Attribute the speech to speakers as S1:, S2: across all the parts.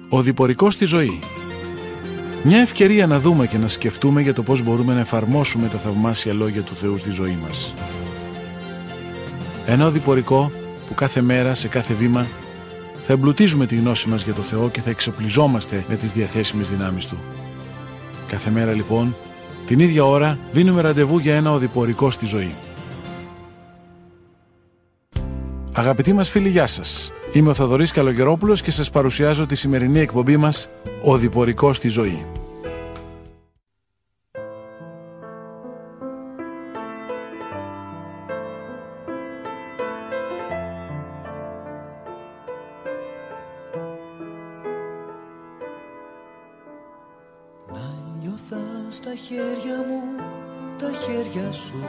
S1: Ο διπορικός στη ζωή. Μια ευκαιρία να δούμε και να σκεφτούμε για το πώς μπορούμε να εφαρμόσουμε τα θαυμάσια λόγια του Θεού στη ζωή μας. Ένα οδηπορικό που κάθε μέρα, σε κάθε βήμα, θα εμπλουτίζουμε τη γνώση μας για το Θεό και θα εξοπλιζόμαστε με τις διαθέσιμες δυνάμεις Του. Κάθε μέρα λοιπόν, την ίδια ώρα, δίνουμε ραντεβού για ένα οδηπορικό στη ζωή. Αγαπητοί μας φίλοι, γεια σας. Είμαι ο Θοδωρής Καλογερόπουλος και σας παρουσιάζω τη σημερινή εκπομπή μας «Οδηπορικό στη ζωή».
S2: Να νιώθα στα χέρια μου τα χέρια σου,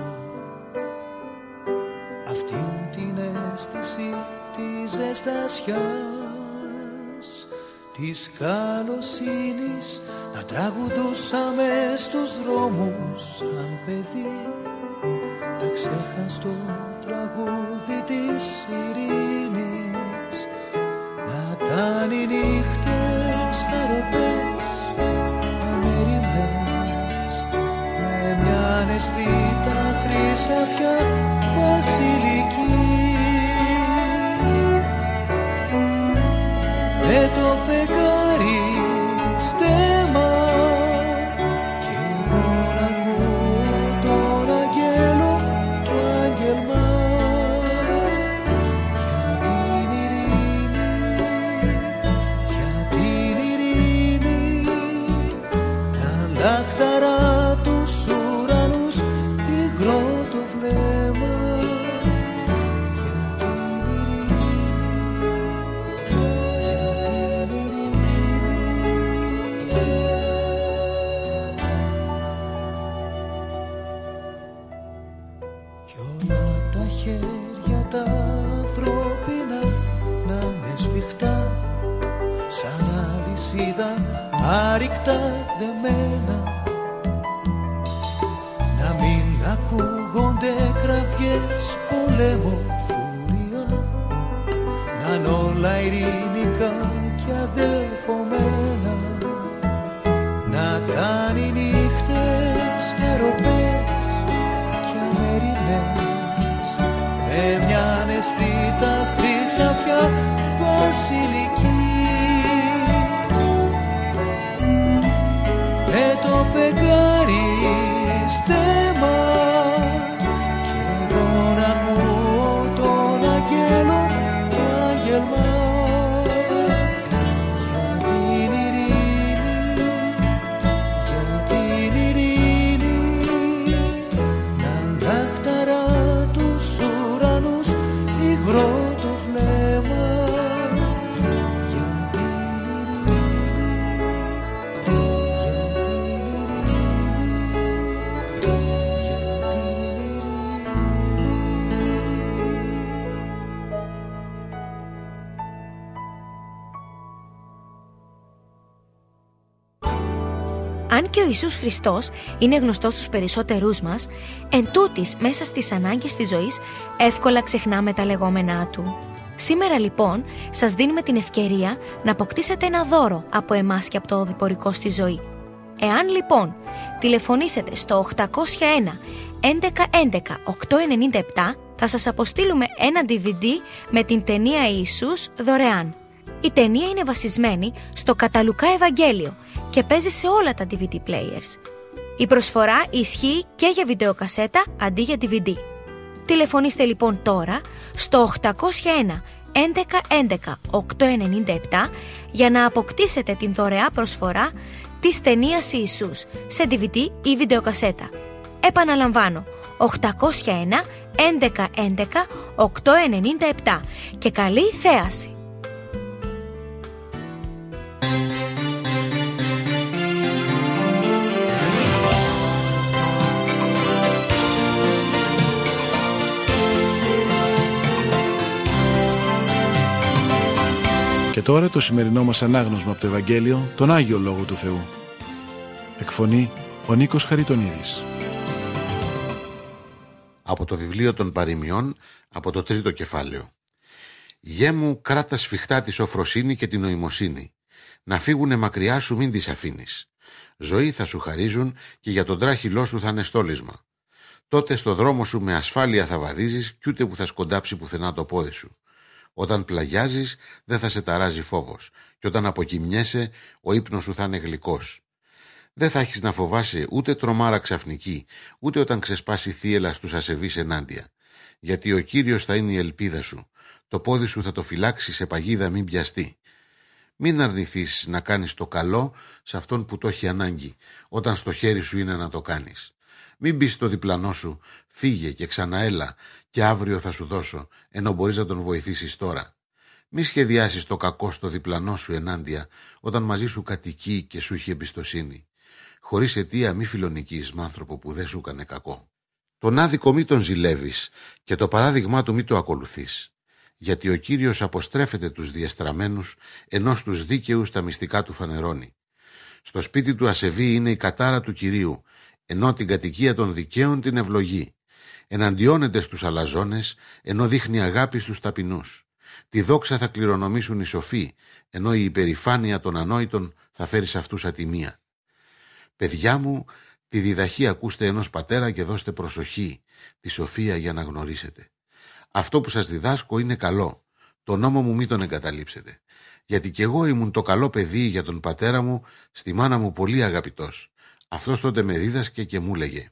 S2: αυτήν την αίσθηση της ζεστασιάς, της καλοσύνης, να τραγουδούσαμε στους δρόμους σαν παιδί, τα ξέχαστο τραγούδι της ειρήνης, να ήταν οι νύχτες χαροπές, αμεριμνές, με μια αναισθήτα χρυσαφιά βασιλική. Με το φεγγάρι στέμα και εγώ να ακούω τον αγγέλο το άγγελμα για την ειρήνη, τα λάχταρα τους ουρανούς υγρό το βλέμμα. Χέρια τα ανθρώπινα να είναι σφιχτά, σαν αλυσίδα άρρηκτα δεμένα, να μην ακούγονται κραυγές πολέμων φουριά, να είναι όλα ειρηνικά και αδελφωμένα, να ήταν οι νύχτες χαροπές και αμεριμνές, με μια αναισθήτα χρυσαφιά βασιλική. Με το φεγγάρι στέμα και εγώ να ακούω τον αγγέλο το άγγελμα για την ειρήνη, για την ειρήνη, να λάχταρα τους ουρανούς υγρό το βλέμμα για την
S3: Αν και ο Ιησούς Χριστός είναι γνωστός στους περισσότερούς μας, εντούτοις μέσα στις ανάγκες της ζωής εύκολα ξεχνάμε τα λεγόμενά Του. Σήμερα λοιπόν σας δίνουμε την ευκαιρία να αποκτήσετε ένα δώρο από εμάς και από το οδηπορικό στη ζωή. Εάν λοιπόν τηλεφωνήσετε στο 801 11 11 897, θα σας αποστείλουμε ένα DVD με την ταινία Ιησούς δωρεάν. Η ταινία είναι βασισμένη στο κατά Λουκά Ευαγγέλιο και παίζει σε όλα τα DVD players. Η προσφορά ισχύει και για βιντεοκασέτα αντί για DVD. Τηλεφωνήστε λοιπόν τώρα στο 801 11 11 897 για να αποκτήσετε την δωρεά προσφορά της ταινίας Ιησούς σε DVD ή βιντεοκασέτα. Επαναλαμβάνω, 801 11 11 897 και καλή θέαση!
S1: Και τώρα το σημερινό μας ανάγνωσμα από το Ευαγγέλιο, τον Άγιο Λόγο του Θεού. Εκφωνεί ο Νίκος Χαριτονίδης.
S4: Από το βιβλίο των Παροιμιών, από το 3ο κεφάλαιο. Γέ μου, κράτα σφιχτά τη σοφροσύνη και την νοημοσύνη. Να φύγουνε μακριά σου μην τις αφήνεις. Ζωή θα σου χαρίζουν και για τον τράχυλό σου θα είναι στόλισμα. Τότε στο δρόμο σου με ασφάλεια θα βαδίζεις κι ούτε που θα σκοντάψει πουθενά το πόδι σου. Όταν πλαγιάζεις δεν θα σε ταράζει φόβος και όταν αποκοιμιέσαι ο ύπνος σου θα είναι γλυκός. Δεν θα έχεις να φοβάσαι ούτε τρομάρα ξαφνική, ούτε όταν ξεσπάσει θύελλα στους ασεβείς ενάντια. Γιατί ο Κύριος θα είναι η ελπίδα σου. Το πόδι σου θα το φυλάξει σε παγίδα μην πιαστεί. Μην αρνηθείς να κάνεις το καλό σε αυτόν που το έχει ανάγκη, όταν στο χέρι σου είναι να το κάνεις. Μην πεις στο διπλανό σου, φύγε και ξαναέλα και αύριο θα σου δώσω, ενώ μπορείς να τον βοηθήσεις τώρα. Μη σχεδιάσεις το κακό στο διπλανό σου ενάντια, όταν μαζί σου κατοικεί και σου έχει εμπιστοσύνη. Χωρίς αιτία μη φιλονικείς μ' άνθρωπο που δεν σου έκανε κακό. Τον άδικο μη τον ζηλεύεις και το παράδειγμά του μη το ακολουθείς. Γιατί ο Κύριος αποστρέφεται τους διεστραμμένους, ενώ στους δίκαιους τα μυστικά του φανερώνει. Στο σπίτι του ασεβή είναι η κατάρα του Κυρίου, ενώ την κατοικία των δικαίων την ευλογεί. Εναντιώνεται στους αλαζόνες, ενώ δείχνει αγάπη στους ταπεινούς. Τη δόξα θα κληρονομήσουν οι σοφοί, ενώ η υπερηφάνεια των ανόητων θα φέρει σε αυτούς ατιμία. Παιδιά μου, τη διδαχή ακούστε ενός πατέρα και δώστε προσοχή, τη σοφία για να γνωρίσετε. Αυτό που σας διδάσκω είναι καλό. Το νόμο μου μη τον εγκαταλείψετε. Γιατί κι εγώ ήμουν το καλό παιδί για τον πατέρα μου, στη μάνα μου πολύ αγαπητός. Αυτός τότε με δίδασκε και μου λέγε: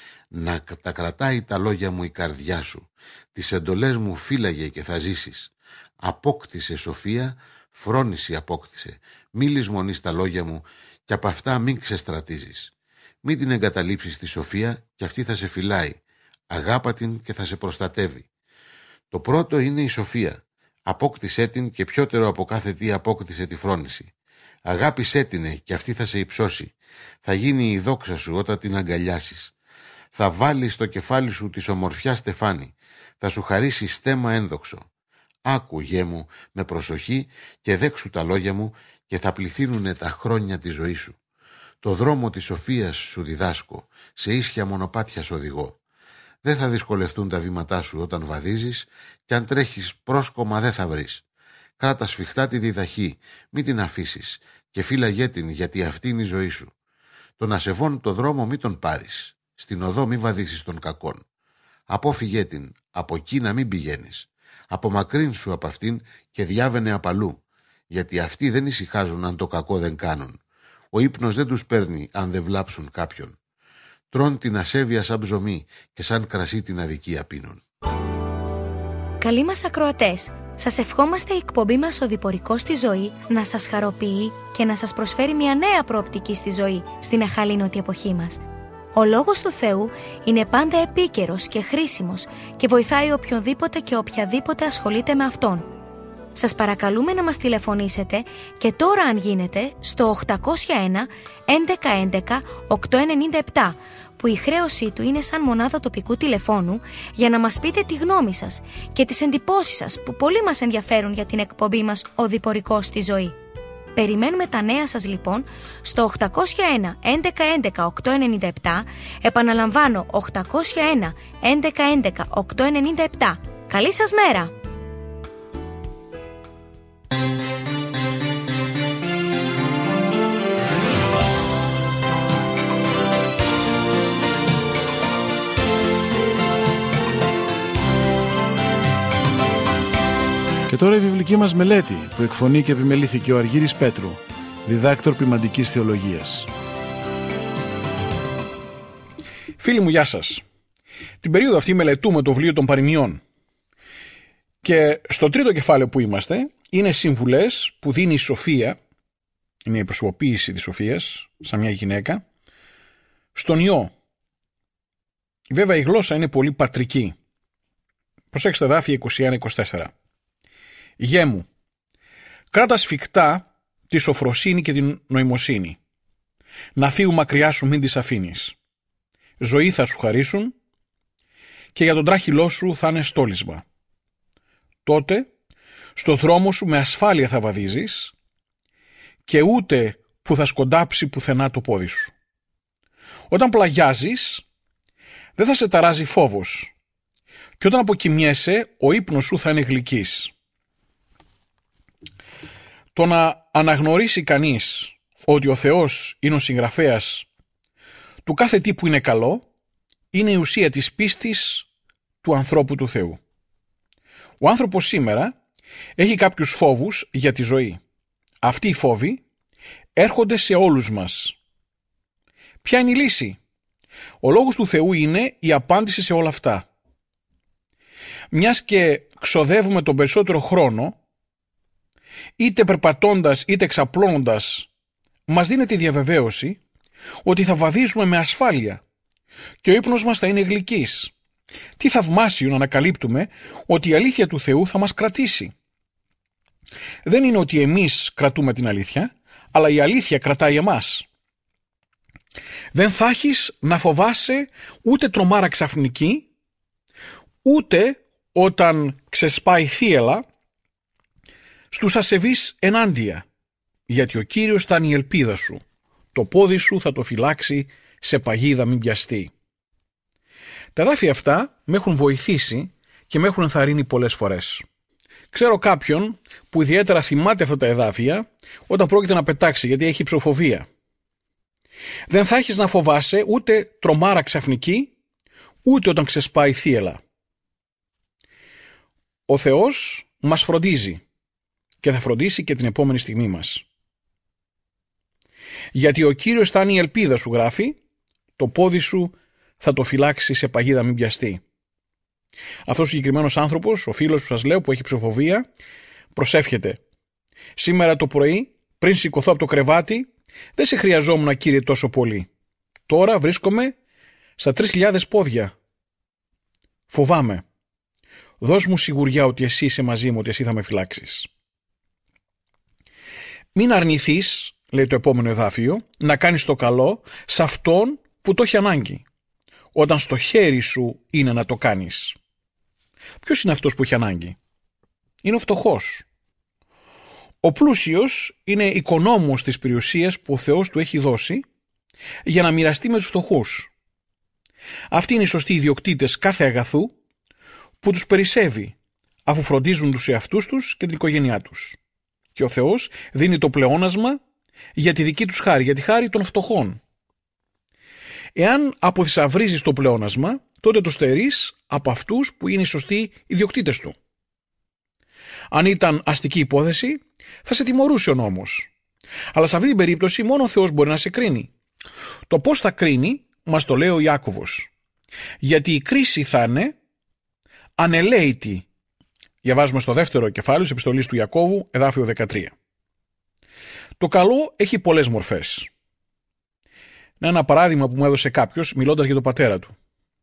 S4: να τα κρατάει τα λόγια μου η καρδιά σου. Τις εντολές μου φύλαγε και θα ζήσεις. Απόκτησε σοφία, φρόνηση απόκτησε. Μη λησμονείς τα λόγια μου και από αυτά μην ξεστρατίζεις. Μην την εγκαταλείψεις τη σοφία και αυτή θα σε φυλάει. Αγάπα την και θα σε προστατεύει. Το πρώτο είναι η σοφία. Απόκτησέ την και πιότερο από κάθε τι απόκτησε τη φρόνηση. Αγάπησέ την και αυτή θα σε υψώσει. Θα γίνει η δόξα σου όταν την αγκαλιάσεις. Θα βάλει στο κεφάλι σου της ομορφιάς στεφάνι. Θα σου χαρίσει στέμμα ένδοξο. Άκου, γέ μου, με προσοχή και δέξου τα λόγια μου και θα πληθύνουνε τα χρόνια της ζωής σου. Το δρόμο της σοφίας σου διδάσκω, σε ίσια μονοπάτια σ' οδηγώ. Δεν θα δυσκολευτούν τα βήματά σου όταν βαδίζεις και αν τρέχεις πρόσκομα δεν θα βρεις. Κράτα σφιχτά τη διδαχή, μη την αφήσεις και φύλαγέ την γιατί αυτή είναι η ζωή σου. Τον ασεβόν το δρόμο μη τον πάρεις, στην οδό μη βαδίσεις των κακών. Απόφυγέ την, από εκεί να μην πηγαίνεις. Απομακρύν σου από αυτήν και διάβαινε απαλού, γιατί αυτοί δεν ησυχάζουν αν το κακό δεν κάνουν. Ο ύπνος δεν τους παίρνει αν δεν βλάψουν κάποιον. Τρών την ασέβεια σαν ψωμί και σαν κρασί την αδικία πίνουν.
S3: Καλοί μας ακροατές, σας ευχόμαστε η εκπομπή μας «Οδηπορικός στη ζωή» να σας χαροποιεί και να σας προσφέρει μια νέα προοπτική στη ζωή στην αχαλήνωτη εποχή μας. Ο Λόγος του Θεού είναι πάντα επίκαιρος και χρήσιμος και βοηθάει οποιονδήποτε και οποιαδήποτε ασχολείται με Αυτόν. Σας παρακαλούμε να μας τηλεφωνήσετε και τώρα αν γίνεται στο 801 1111 897 που η χρέωσή του είναι σαν μονάδα τοπικού τηλεφώνου για να μας πείτε τη γνώμη σας και τις εντυπώσεις σας που πολύ μας ενδιαφέρουν για την εκπομπή μας «Οδηπορικός στη ζωή». Περιμένουμε τα νέα σας λοιπόν στο 801 1111 897, επαναλαμβάνω 801 1111 897. Καλή σας μέρα!
S1: Και τώρα η βιβλική μας μελέτη που εκφωνεί και επιμελήθηκε ο Αργύρης Πέτρου, διδάκτορ ποιμαντικής θεολογίας.
S5: Φίλοι μου, γεια σας. Την περίοδο αυτή μελετούμε το βιβλίο των παροιμιών. Και στο τρίτο κεφάλαιο που είμαστε είναι συμβουλές που δίνει η Σοφία, είναι η προσωποποίηση της Σοφίας, σαν μια γυναίκα, στον ιό. Βέβαια η γλώσσα είναι πολύ πατρική. Προσέξτε δάφια 21-24. Γέ μου, κράτα σφιχτά τη σοφροσύνη και την νοημοσύνη. Να φύγουν μακριά σου μην τις αφήνεις. Ζωή θα σου χαρίσουν και για τον τράχυλό σου θα είναι στόλισμα. Τότε στο δρόμο σου με ασφάλεια θα βαδίζεις και ούτε που θα σκοντάψει πουθενά το πόδι σου. Όταν πλαγιάζεις δεν θα σε ταράζει φόβος και όταν αποκοιμιέσαι ο ύπνος σου θα είναι γλυκής. Το να αναγνωρίσει κανείς ότι ο Θεός είναι ο συγγραφέας του κάθε τι που είναι καλό είναι η ουσία της πίστης του ανθρώπου του Θεού. Ο άνθρωπος σήμερα έχει κάποιους φόβους για τη ζωή. Αυτοί οι φόβοι έρχονται σε όλους μας. Ποια είναι η λύση? Ο λόγος του Θεού είναι η απάντηση σε όλα αυτά. Μιας και ξοδεύουμε τον περισσότερο χρόνο, είτε περπατώντας είτε εξαπλώνοντας, μας δίνεται η διαβεβαίωση ότι θα βαδίζουμε με ασφάλεια και ο ύπνος μας θα είναι γλυκής. Τι θαυμάσιο να ανακαλύπτουμε ότι η αλήθεια του Θεού θα μας κρατήσει. Δεν είναι ότι εμείς κρατούμε την αλήθεια, αλλά η αλήθεια κρατάει εμάς. Δεν θα έχεις να φοβάσαι ούτε τρομάρα ξαφνική, ούτε όταν ξεσπάει θύελλα στους ασεβείς ενάντια, γιατί ο Κύριος θα είναι η ελπίδα σου. Το πόδι σου θα το φυλάξει σε παγίδα μην πιαστεί. Τα εδάφια αυτά με έχουν βοηθήσει και με έχουν ενθαρρύνει πολλές φορές. Ξέρω κάποιον που ιδιαίτερα θυμάται αυτά τα εδάφια όταν πρόκειται να πετάξει, γιατί έχει ψοφοβία. Δεν θα έχεις να φοβάσαι ούτε τρομάρα ξαφνική, ούτε όταν ξεσπάει θύελλα. Ο Θεός μας φροντίζει και θα φροντίσει και την επόμενη στιγμή μας. Γιατί ο Κύριος θα είναι η ελπίδα σου, γράφει, το πόδι σου θα το φυλάξει σε παγίδα μην πιαστεί. Αυτός ο συγκεκριμένος άνθρωπος, ο φίλος που σας λέω που έχει ψοφοβία, προσεύχεται. Σήμερα το πρωί, πριν σηκωθώ από το κρεβάτι, δεν σε χρειαζόμουν, Κύριε, τόσο πολύ. Τώρα βρίσκομαι στα 3.000 πόδια. Φοβάμαι. Δώσ' μου σιγουριά ότι εσύ είσαι μαζί μου, ότι εσύ θα με φυλάξεις. Μην αρνηθείς, λέει το επόμενο εδάφιο, να κάνεις το καλό σε αυτόν που το έχει ανάγκη, όταν στο χέρι σου είναι να το κάνεις. Ποιος είναι αυτός που έχει ανάγκη? Είναι ο φτωχός. Ο πλούσιος είναι οικονόμος της περιουσίας που ο Θεός του έχει δώσει για να μοιραστεί με τους φτωχούς. Αυτοί είναι οι σωστοί ιδιοκτήτες κάθε αγαθού που τους περισσεύει, αφού φροντίζουν τους εαυτούς τους και την οικογένειά τους. Και ο Θεός δίνει το πλεόνασμα για τη δική τους χάρη, για τη χάρη των φτωχών. Εάν αποθυσαυρίζεις το πλεόνασμα, τότε το στερείς από αυτούς που είναι οι σωστοί ιδιοκτήτες του. Αν ήταν αστική υπόθεση, θα σε τιμωρούσε ο νόμος. Αλλά σε αυτή την περίπτωση μόνο ο Θεός μπορεί να σε κρίνει. Το πώς θα κρίνει μας το λέει ο Ιάκωβος. Γιατί η κρίση θα είναι ανελαίητη. Διαβάζουμε στο δεύτερο κεφάλαιο της επιστολής του Ιακώβου, εδάφιο 13. Το καλό έχει πολλές μορφές. Ένα παράδειγμα που μου έδωσε κάποιος μιλώντας για τον πατέρα του.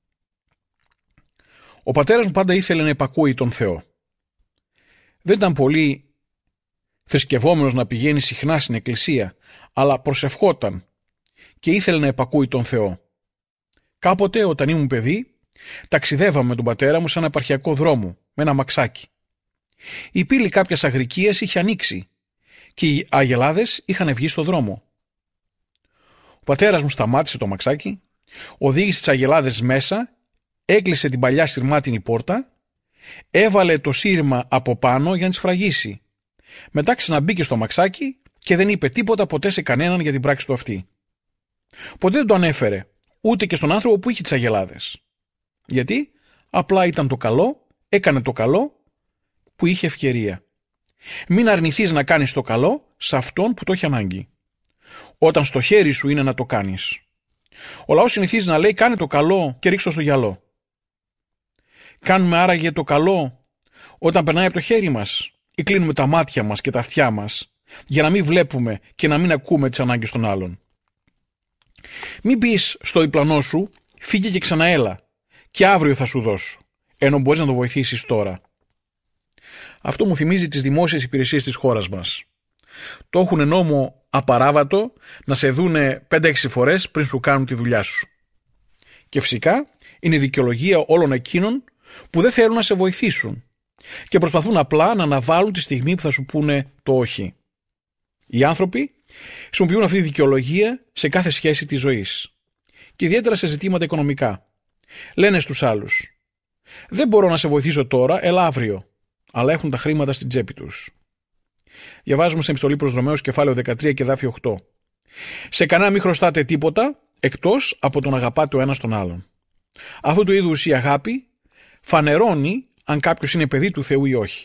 S5: Ο πατέρας μου πάντα ήθελε να υπακούει τον Θεό. Δεν ήταν πολύ θρησκευόμενος να πηγαίνει συχνά στην εκκλησία, αλλά προσευχόταν και ήθελε να υπακούει τον Θεό. Κάποτε, όταν ήμουν παιδί, ταξιδεύαμε με τον πατέρα μου σε ένα επαρχιακό δρόμο, με ένα αμαξάκι. Η πύλη κάποιας αγρικίας είχε ανοίξει και οι αγελάδες είχαν βγει στο δρόμο. Ο πατέρας μου σταμάτησε το αμαξάκι, οδήγησε τις αγελάδες μέσα, έκλεισε την παλιά σειρμάτινη πόρτα, έβαλε το σύρμα από πάνω για να τις φραγίσει. Μετά ξαναμπήκε στο αμαξάκι και δεν είπε τίποτα ποτέ σε κανέναν για την πράξη του αυτή. Ποτέ δεν το ανέφερε, ούτε και στον άνθρωπο που είχε τις αγελάδες. Γιατί απλά ήταν το καλό, έκανε το καλό που είχε ευκαιρία. Μην αρνηθείς να κάνεις το καλό σε αυτόν που το έχει ανάγκη. Όταν στο χέρι σου είναι να το κάνεις. Ο λαός συνηθίζει να λέει κάνε το καλό και ρίξω στο γυαλό. Κάνουμε άραγε το καλό όταν περνάει από το χέρι μας ή κλείνουμε τα μάτια μας και τα αυτιά μας για να μην βλέπουμε και να μην ακούμε τις ανάγκες των άλλων. Μην πεις στο διπλανό σου φύγε και ξαναέλα και αύριο θα σου δώσω, ενώ μπορείς να το βοηθήσεις τώρα. Αυτό μου θυμίζει τις δημόσιες υπηρεσίες της χώρας μας. Το έχουν νόμο απαράβατο να σε δούνε 5-6 φορές πριν σου κάνουν τη δουλειά σου. Και φυσικά είναι η δικαιολογία όλων εκείνων που δεν θέλουν να σε βοηθήσουν και προσπαθούν απλά να αναβάλουν τη στιγμή που θα σου πούνε το όχι. Οι άνθρωποι χρησιμοποιούν αυτή τη δικαιολογία σε κάθε σχέση της ζωής και ιδιαίτερα σε ζητήματα οικονομικά. Λένε στους άλλους «Δεν μπορώ να σε βοηθήσω τώρα, έλα αύριο», αλλά έχουν τα χρήματα στην τσέπη τους. Διαβάζουμε σε επιστολή προς Ρωμαίους κεφάλαιο 13 και εδάφιο 8. Σε κανένα μην χρωστάτε τίποτα εκτός από τον αγαπάτε ο ένας τον άλλον. Αυτού του είδους η αγάπη φανερώνει αν κάποιος είναι παιδί του Θεού ή όχι.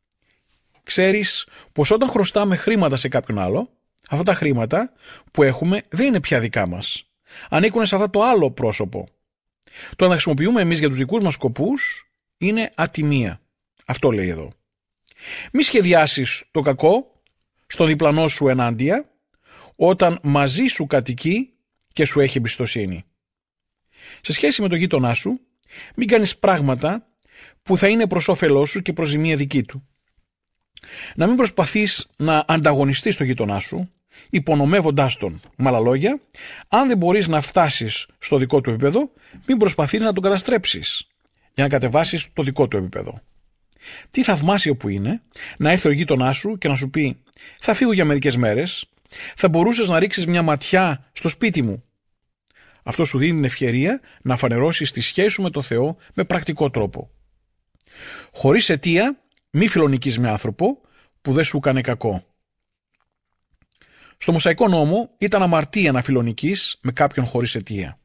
S5: Ξέρεις πως όταν χρωστάμε χρήματα σε κάποιον άλλο, αυτά τα χρήματα που έχουμε δεν είναι πια δικά μας. Ανήκουν σε αυτό το άλλο πρόσωπο. Το να χρησιμοποιούμε εμείς για τους δικούς μας σκοπούς είναι ατιμία. Αυτό λέει εδώ. Μη σχεδιάσεις το κακό στον διπλανό σου ενάντια όταν μαζί σου κατοικεί και σου έχει εμπιστοσύνη. Σε σχέση με το γείτονά σου, μην κάνεις πράγματα που θα είναι προς όφελός σου και προς ζημία δική του. Να μην προσπαθείς να ανταγωνιστείς το γείτονά σου, υπονομεύοντάς τον. Με άλλα λόγια, αν δεν μπορείς να φτάσεις στο δικό του επίπεδο, μην προσπαθείς να τον καταστρέψεις για να κατεβάσεις το δικό του επίπεδο. Τι θαυμάσιο που είναι να έρθει ο γείτονάς σου και να σου πει: θα φύγω για μερικές μέρες, θα μπορούσες να ρίξεις μια ματιά στο σπίτι μου. Αυτό σου δίνει την ευκαιρία να φανερώσεις τη σχέση σου με το Θεό με πρακτικό τρόπο. Χωρίς αιτία, μη φιλονικείς με άνθρωπο που δεν σου έκανε κακό. Στο Μωσαϊκό νόμο ήταν αμαρτία να φιλονικείς με κάποιον χωρίς αιτία.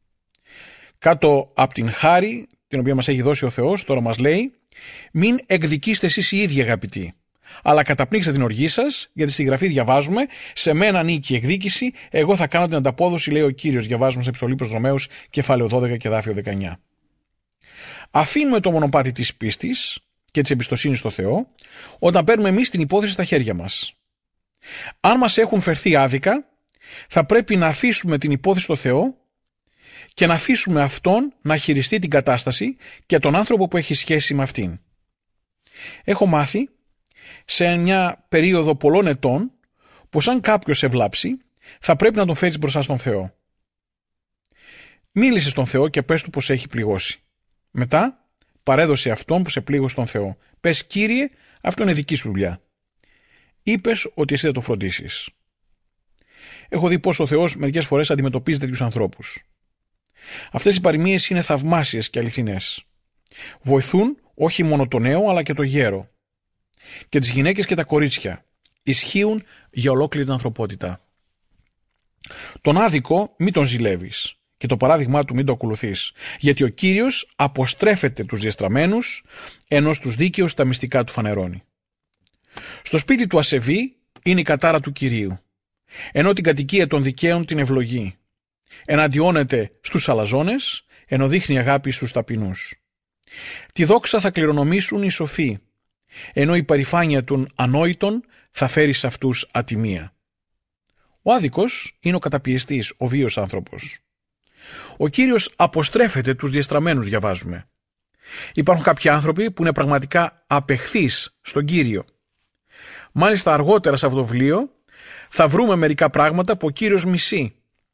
S5: Κάτω από την χάρη την οποία μας έχει δώσει ο Θεός, τώρα μας λέει: μην εκδικήστε εσείς οι ίδιοι αγαπητοί, αλλά καταπνίξτε την οργή σας, γιατί στη Γραφή διαβάζουμε: σε μένα ανήκει η εκδίκηση, εγώ θα κάνω την ανταπόδοση, λέει ο Κύριος. Διαβάζουμε σε επιστολή προς Ρωμαίους κεφάλαιο 12 και εδάφιο 19. Αφήνουμε το μονοπάτι της πίστης και της εμπιστοσύνης στο Θεό όταν παίρνουμε εμείς την υπόθεση στα χέρια μας. Αν μας έχουν φερθεί άδικα, θα πρέπει να αφήσουμε την υπόθεση στο Θεό και να αφήσουμε Αυτόν να χειριστεί την κατάσταση και τον άνθρωπο που έχει σχέση με αυτήν. Έχω μάθει σε μια περίοδο πολλών ετών πως αν κάποιος σε βλάψει, θα πρέπει να τον φέρεις μπροστά στον Θεό. Μίλησε στον Θεό και πες του πως έχει πληγώσει. Μετά παρέδωσε αυτόν που σε πλήγωσε στον Θεό. Πες: Κύριε, αυτό είναι δική σου δουλειά. Είπες ότι εσύ θα το φροντίσεις. Έχω δει πως ο Θεός μερικές φορές αντιμετωπίζει τέτοιους ανθρώπους. Αυτές οι παροιμίες είναι θαυμάσιες και αληθινές. Βοηθούν όχι μόνο το νέο αλλά και το γέρο. Και τις γυναίκες και τα κορίτσια. Ισχύουν για ολόκληρη την ανθρωπότητα. Τον άδικο μην τον ζηλεύεις και το παράδειγμά του μην το ακολουθείς, γιατί ο Κύριος αποστρέφεται τους διεστραμμένους, ενώ στους δίκαιους τα μυστικά του φανερώνει. Στο σπίτι του ασεβή είναι η κατάρα του Κυρίου, ενώ την κατοικία των δικαίων την ευλογεί. Εναντιώνεται στους αλαζόνες, ενώ δείχνει αγάπη στους ταπεινούς. Τη δόξα θα κληρονομήσουν οι σοφοί, ενώ η παρηφάνεια των ανόητων θα φέρει σε αυτούς ατιμία. Ο άδικος είναι ο καταπιεστής, ο βίος άνθρωπος. Ο Κύριος αποστρέφεται τους διεστραμμένους, διαβάζουμε. Υπάρχουν κάποιοι άνθρωποι που είναι πραγματικά απεχθείς στον Κύριο. Μάλιστα αργότερα σε αυτό το βιβλίο θα βρούμε μερικά πράγματα που ο Κύριος μισεί.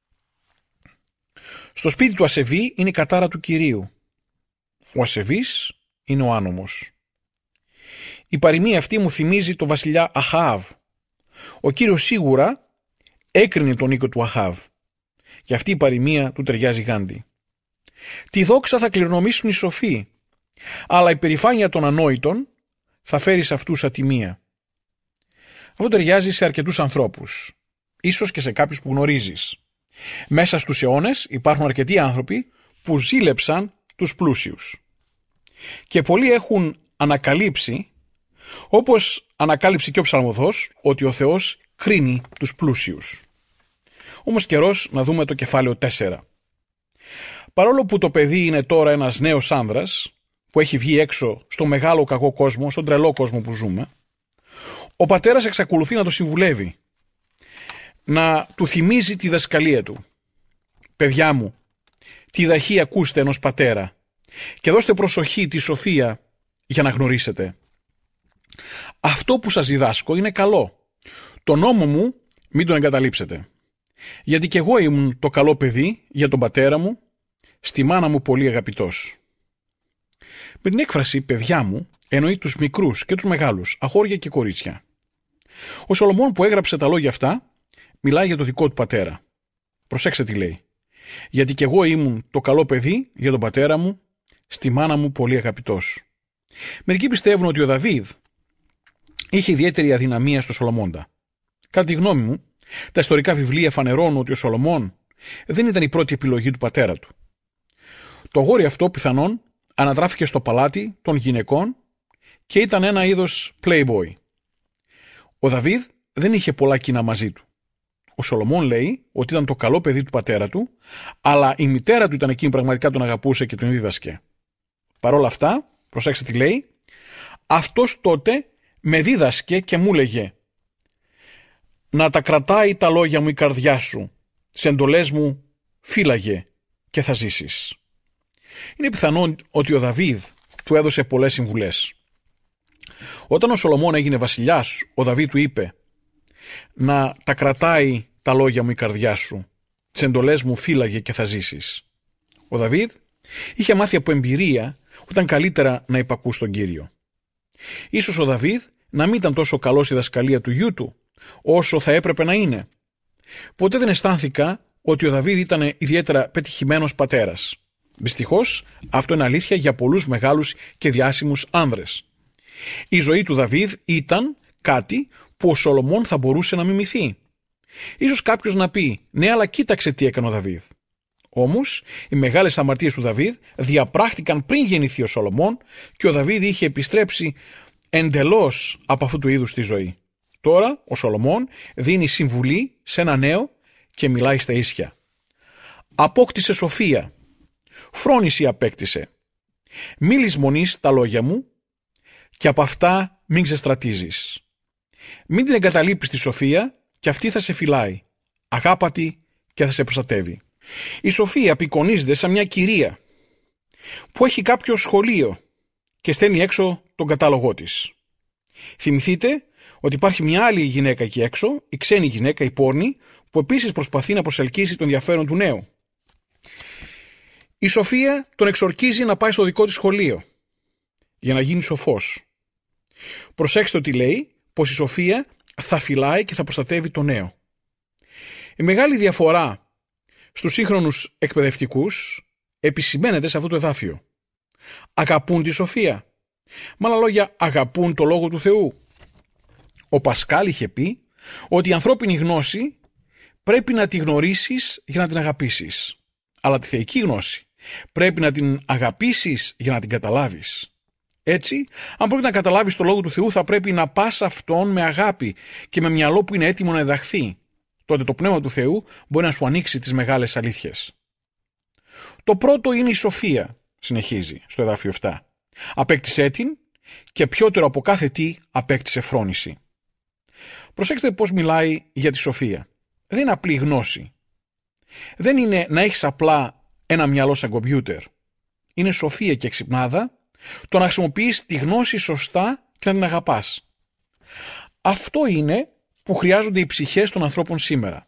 S5: Στο σπίτι του ασεβή είναι η κατάρα του Κυρίου. Ο ασεβής είναι ο άνομος. Η παροιμία αυτή μου θυμίζει το βασιλιά Αχάβ. Ο Κύριος σίγουρα έκρινε τον οίκο του Αχάβ. Και αυτή η παροιμία του ταιριάζει γάντι. Τη δόξα θα κληρονομήσουν οι σοφοί, αλλά η περηφάνεια των ανόητων θα φέρει σε αυτούς ατιμία. Αυτό ταιριάζει σε αρκετούς ανθρώπους, ίσως και σε κάποιους που γνωρίζεις. Μέσα στους αιώνες υπάρχουν αρκετοί άνθρωποι που ζήλεψαν τους πλούσιους. Και πολλοί έχουν ανακαλύψει, όπως ανακάλυψε και ο ψαλμοδός, ότι ο Θεός κρίνει τους πλούσιους. Όμως καιρός να δούμε το κεφάλαιο 4. Παρόλο που το παιδί είναι τώρα ένας νέος άνδρας που έχει βγει έξω στο μεγάλο κακό κόσμο, στον τρελό κόσμο που ζούμε, ο πατέρας εξακολουθεί να το συμβουλεύει, να του θυμίζει τη δασκαλία του. Παιδιά μου, τη δαχή ακούστε ενός πατέρα και δώστε προσοχή, τη σοφία για να γνωρίσετε. Αυτό που σας διδάσκω είναι καλό. Το νόμο μου μην τον εγκαταλείψετε. Γιατί κι εγώ ήμουν το καλό παιδί για τον πατέρα μου, στη μάνα μου πολύ αγαπητός. Με την έκφραση παιδιά μου εννοεί τους μικρούς και τους μεγάλους, αγόρια και κορίτσια. Ο Σολομών που έγραψε τα λόγια αυτά μιλάει για το δικό του πατέρα. Προσέξτε τι λέει. Γιατί κι εγώ ήμουν το καλό παιδί για τον πατέρα μου, στη μάνα μου πολύ αγαπητός. Μερικοί πιστεύουν ότι ο Δαβίδ είχε ιδιαίτερη αδυναμία στο Σολομώντα. Κατά τη γνώμη μου, τα ιστορικά βιβλία φανερώνουν ότι ο Σολομών δεν ήταν η πρώτη επιλογή του πατέρα του. Το αγόρι αυτό πιθανόν ανατράφηκε στο παλάτι των γυναικών και ήταν ένα είδος playboy. Ο Δαβίδ δεν είχε πολλά κοινά μαζί του. Ο Σολομών λέει ότι ήταν το καλό παιδί του πατέρα του, αλλά η μητέρα του ήταν εκείνη που πραγματικά τον αγαπούσε και τον δίδασκε. Παρ' όλα αυτά, προσέξτε τι λέει, αυτός τότε με δίδασκε και μου λέγε «Να τα κρατάει τα λόγια μου η καρδιά σου, τις εντολές μου φύλαγε και θα ζήσεις». Είναι πιθανόν ότι ο Δαβίδ του έδωσε πολλές συμβουλές. Όταν ο Σολομών έγινε βασιλιάς, ο Δαβίδ του είπε «Να τα κρατάει τα λόγια μου η καρδιά σου, τις εντολές μου φύλαγε και θα ζήσεις». Ο Δαβίδ είχε μάθει από εμπειρία ότι ήταν καλύτερα να υπακού στον Κύριο. Ίσως ο Δαβίδ να μην ήταν τόσο καλός στη δασκαλία του γιού του, όσο θα έπρεπε να είναι. Ποτέ δεν αισθάνθηκα ότι ο Δαβίδ ήταν ιδιαίτερα πετυχημένος πατέρας. Δυστυχώς, αυτό είναι αλήθεια για πολλούς μεγάλους και διάσημους άνδρες. Η ζωή του Δαβίδ ήταν κάτι που ο Σολομών θα μπορούσε να μιμηθεί. Ίσως κάποιος να πει, ναι, αλλά κοίταξε τι έκανε ο Δαβίδ. Όμως, οι μεγάλες αμαρτίες του Δαβίδ διαπράχτηκαν πριν γεννηθεί ο Σολομών και ο Δαβίδ είχε επιστρέψει εντελώς από αυτού του είδους τη ζωή. Τώρα, ο Σολομών δίνει συμβουλή σε ένα νέο και μιλάει στα ίσια. Απόκτησε σοφία. Φρόνηση απέκτησε. Μη λησμονείς τα λόγια μου και από αυτά μην ξεστρατίζεις. Μην την εγκαταλείπεις τη σοφία και αυτή θα σε φυλάει. Αγάπα τη και θα σε προστατεύει. Η σοφία απεικονίζεται σαν μια κυρία που έχει κάποιο σχολείο και στέλνει έξω τον κατάλογό της. Θυμηθείτε ότι υπάρχει μια άλλη γυναίκα εκεί έξω, η ξένη γυναίκα, η πόρνη, που επίσης προσπαθεί να προσελκύσει τον ενδιαφέρον του νέου. Η σοφία τον εξορκίζει να πάει στο δικό της σχολείο για να γίνει σοφός. Προσέξτε ότι λέει πως η σοφία θα φυλάει και θα προστατεύει τον νέο. Η μεγάλη διαφορά στους σύγχρονους εκπαιδευτικούς επισημαίνεται σε αυτό το εδάφιο. Αγαπούν τη σοφία. Με άλλα λόγια, αγαπούν το λόγο του Θεού. Ο Πασκάλ είχε πει ότι η ανθρώπινη γνώση πρέπει να τη γνωρίσεις για να την αγαπήσεις. Αλλά τη θεϊκή γνώση πρέπει να την αγαπήσεις για να την καταλάβεις. Έτσι, αν πρόκειται να καταλάβεις το λόγο του Θεού, θα πρέπει να πας αυτόν με αγάπη και με μυαλό που είναι έτοιμο να εδαχθεί. Τότε το Πνεύμα του Θεού μπορεί να σου ανοίξει τις μεγάλες αλήθειες. Το πρώτο είναι η σοφία, συνεχίζει στο εδάφιο 7. Απέκτησέ την και πιότερο από κάθε τι απέκτησε φρόνηση. Προσέξτε πώς μιλάει για τη σοφία. Δεν είναι απλή γνώση. Δεν είναι να έχεις απλά ένα μυαλό σαν κομπιούτερ. Είναι σοφία και εξυπνάδα το να χρησιμοποιείς τη γνώση σωστά και να την αγαπάς. Αυτό είναι που χρειάζονται οι ψυχές των ανθρώπων σήμερα.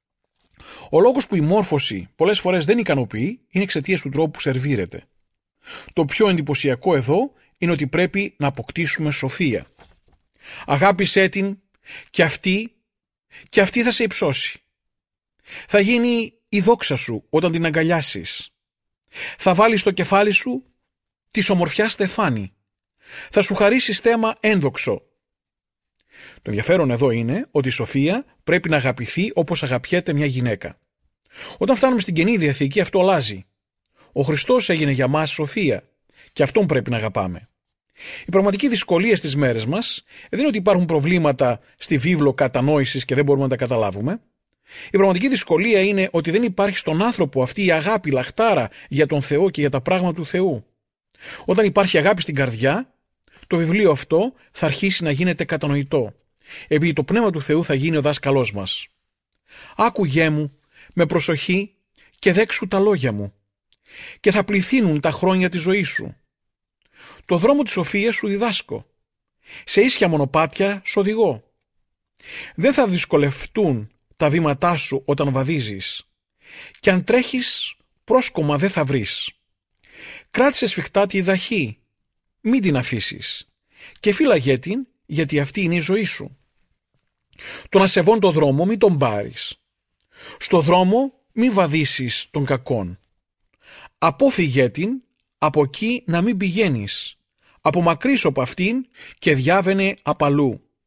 S5: Ο λόγος που η μόρφωση πολλές φορές δεν ικανοποιεί είναι εξαιτίας του τρόπου που σερβίρεται. Το πιο εντυπωσιακό εδώ είναι ότι πρέπει να αποκτήσουμε σοφία. Αγάπησέ την και αυτή θα σε υψώσει. Θα γίνει η δόξα σου όταν την αγκαλιάσεις. Θα βάλεις στο κεφάλι σου της ομορφιάς στεφάνι. Θα σου χαρίσει στέμα ένδοξο. Το ενδιαφέρον εδώ είναι ότι η σοφία πρέπει να αγαπηθεί όπως αγαπιέται μια γυναίκα. Όταν φτάνουμε στην Καινή Διαθήκη αυτό αλλάζει. Ο Χριστός έγινε για μας σοφία και αυτόν πρέπει να αγαπάμε. Η πραγματική δυσκολία στις μέρες μας δεν είναι ότι υπάρχουν προβλήματα στη βίβλο κατανόησης και δεν μπορούμε να τα καταλάβουμε. Η πραγματική δυσκολία είναι ότι δεν υπάρχει στον άνθρωπο αυτή η αγάπη, λαχτάρα για τον Θεό και για τα πράγματα του Θεού. Όταν υπάρχει αγάπη στην καρδιά, το βιβλίο αυτό θα αρχίσει να γίνεται κατανοητό, επειδή το Πνεύμα του Θεού θα γίνει ο δάσκαλός μας. Άκουγέ μου με προσοχή και δέξου τα λόγια μου και θα πληθύνουν τα χρόνια της ζωής σου. Το δρόμο της σοφίας σου διδάσκω. Σε ίσια μονοπάτια σ' οδηγώ. Δεν θα δυσκολευτούν τα βήματά σου όταν βαδίζεις και αν τρέχεις πρόσκομα δεν θα βρεις. Κράτησε σφιχτά τη δαχή, μην την αφήσεις και φύλαγέ την γιατί αυτή είναι η ζωή σου. Τον ασεβόν το δρόμο μην τον πάρεις. Στο δρόμο μην βαδίσεις των κακών. Απόφυγέ την, από εκεί να μην πηγαίνεις. Απομακρύσου από αυτήν και διάβαινε απ' αλλού.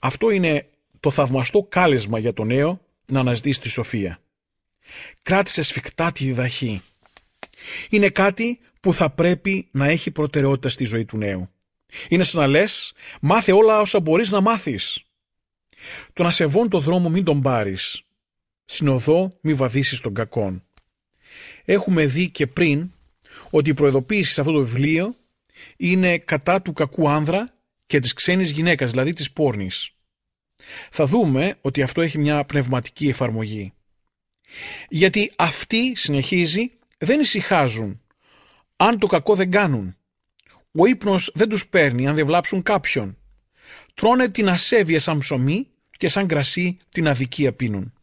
S5: Αυτό είναι το θαυμαστό κάλεσμα για το νέο να αναζητήσει τη σοφία. Κράτησε σφιχτά τη διδαχή. Είναι κάτι που θα πρέπει να έχει προτεραιότητα στη ζωή του νέου. Είναι σαν να λες, μάθε όλα όσα μπορείς να μάθεις. Τον ασεβόν το δρόμο μην τον πάρεις. Στην οδό μη βαδίσεις των κακών. Έχουμε δει και πριν ότι η προειδοποίηση σε αυτό το βιβλίο είναι κατά του κακού άνδρα και της ξένης γυναίκας, δηλαδή της πόρνης. Θα δούμε ότι αυτό έχει μια πνευματική εφαρμογή. Γιατί αυτοί, συνεχίζει, δεν ησυχάζουν αν το κακό δεν κάνουν. Ο ύπνος δεν τους παίρνει αν δεν βλάψουν κάποιον. Τρώνε την ασέβεια σαν ψωμί και σαν κρασί την αδικία πίνουν.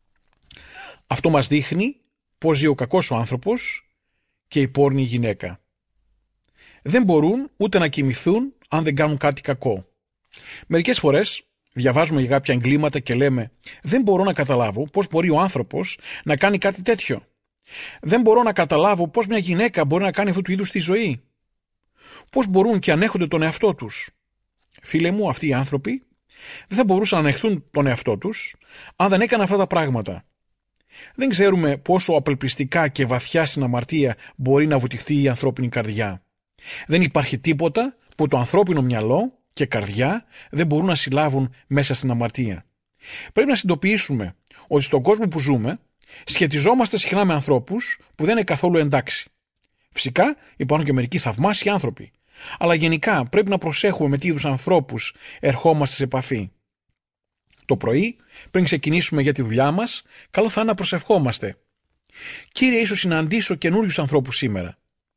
S5: Αυτό μας δείχνει πως ζει ο κακός ο άνθρωπος και η πόρνη γυναίκα. Δεν μπορούν ούτε να κοιμηθούν αν δεν κάνουν κάτι κακό. Μερικές φορές διαβάζουμε για κάποια εγκλήματα και λέμε «Δεν μπορώ να καταλάβω πώς μπορεί ο άνθρωπος να κάνει κάτι τέτοιο. Δεν μπορώ να καταλάβω πώς μια γυναίκα μπορεί να κάνει αυτού του είδους τη ζωή. Πώς μπορούν και ανέχονται τον εαυτό τους». Φίλε μου, αυτοί οι άνθρωποι δεν θα μπορούσαν να ανεχθούν τον εαυτό τους αν δεν έκαναν αυτά τα πράγματα. Δεν ξέρουμε πόσο απελπιστικά και βαθιά στην αμαρτία μπορεί να βουτυχτεί η ανθρώπινη καρδιά. Δεν υπάρχει τίποτα που το ανθρώπινο μυαλό και καρδιά δεν μπορούν να συλλάβουν μέσα στην αμαρτία. Πρέπει να συνειδητοποιήσουμε ότι στον κόσμο που ζούμε σχετιζόμαστε συχνά με ανθρώπους που δεν είναι καθόλου εντάξει. Φυσικά υπάρχουν και μερικοί θαυμάσιοι άνθρωποι, αλλά γενικά πρέπει να προσέχουμε με τι είδους ανθρώπους ερχόμαστε σε επαφή. Το πρωί, πριν ξεκινήσουμε για τη δουλειά μας, καλό θα είναι να προσευχόμαστε. Κύριε, ίσως συναντήσω καινούριους ανθρώπους σήμερα.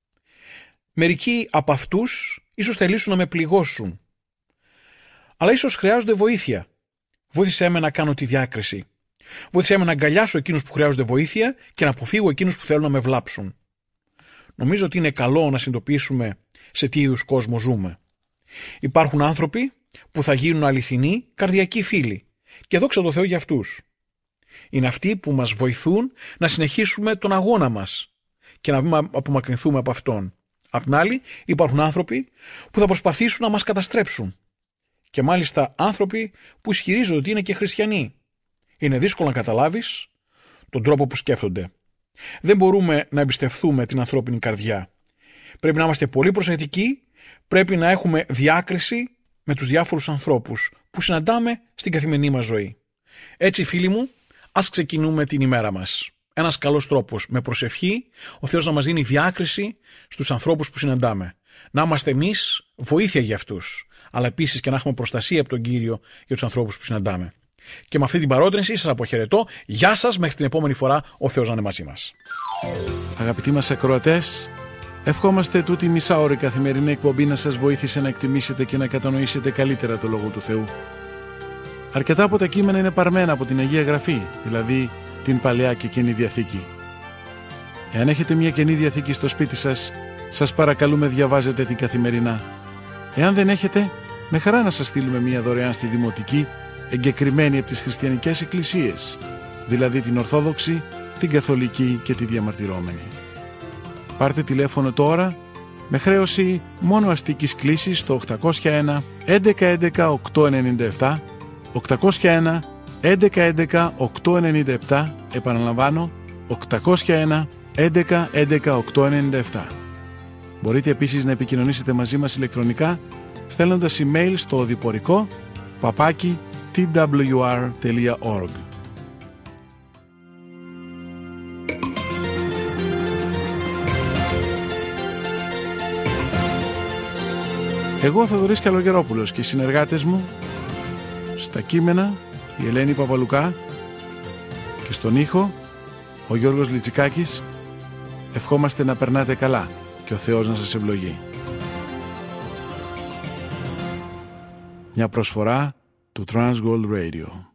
S5: Μερικοί από αυτούς ίσως θελήσουν να με πληγώσουν. Αλλά ίσως χρειάζονται βοήθεια. Βοήθησέ με να κάνω τη διάκριση. Βοήθησέ με να αγκαλιάσω εκείνους που χρειάζονται βοήθεια και να αποφύγω εκείνους που θέλουν να με βλάψουν. Νομίζω ότι είναι καλό να συνειδητοποιήσουμε σε τι είδους κόσμο ζούμε. Υπάρχουν άνθρωποι που θα γίνουν αληθινοί καρδιακοί φίλοι. Και δόξα τω Θεώ για αυτούς. Είναι αυτοί που μας βοηθούν να συνεχίσουμε τον αγώνα μας και να μην απομακρυνθούμε από αυτόν. Απ' την άλλη, υπάρχουν άνθρωποι που θα προσπαθήσουν να μας καταστρέψουν. Και μάλιστα άνθρωποι που ισχυρίζονται ότι είναι και χριστιανοί. Είναι δύσκολο να καταλάβεις τον τρόπο που σκέφτονται. Δεν μπορούμε να εμπιστευτούμε την ανθρώπινη καρδιά. Πρέπει να είμαστε πολύ προσεκτικοί, πρέπει να έχουμε διάκριση με τους διάφορους ανθρώπους που συναντάμε στην καθημερινή μας ζωή. Έτσι, φίλοι μου, ας ξεκινούμε την ημέρα μας. Ένας καλός τρόπος, με προσευχή, ο Θεός να μας δίνει διάκριση στους ανθρώπους που συναντάμε. Να είμαστε εμείς βοήθεια για αυτούς, αλλά επίσης και να έχουμε προστασία από τον Κύριο για τους ανθρώπους που συναντάμε. Και με αυτή την παρότρινση σας αποχαιρετώ. Γεια σας, μέχρι την επόμενη φορά, ο Θεός να είναι μαζί μας.
S1: Αγαπητοί μας ακροατές, ευχόμαστε τούτη μισάωρη καθημερινή εκπομπή να σας βοήθησε να εκτιμήσετε και να κατανοήσετε καλύτερα το Λόγο του Θεού. Αρκετά από τα κείμενα είναι παρμένα από την Αγία Γραφή, δηλαδή την Παλαιά και Καινή Διαθήκη. Εάν έχετε μια Καινή Διαθήκη στο σπίτι σας, σας παρακαλούμε διαβάζετε την καθημερινά. Εάν δεν έχετε, με χαρά να σας στείλουμε μια δωρεάν στη Δημοτική, εγκεκριμένη από τις χριστιανικές εκκλησίες, δηλαδή την Ορθόδοξη, την Καθολική και τη Διαμαρτυρόμενη. Πάρτε τηλέφωνο τώρα με χρέωση μόνο αστικής κλήσης στο 801 1111 897, 801 1111 897, επαναλαμβάνω 801 1111 897. Μπορείτε επίσης να επικοινωνήσετε μαζί μας ηλεκτρονικά στέλνοντας email στο οδηπορικό @twr.org. Εγώ ο Θοδωρής Καλογερόπουλος και οι συνεργάτες μου στα κείμενα η Ελένη Παπαλουκά και στον ήχο ο Γιώργος Λιτσικάκης ευχόμαστε να περνάτε καλά και ο Θεός να σας ευλογεί. Μια προσφορά του Transworld Radio.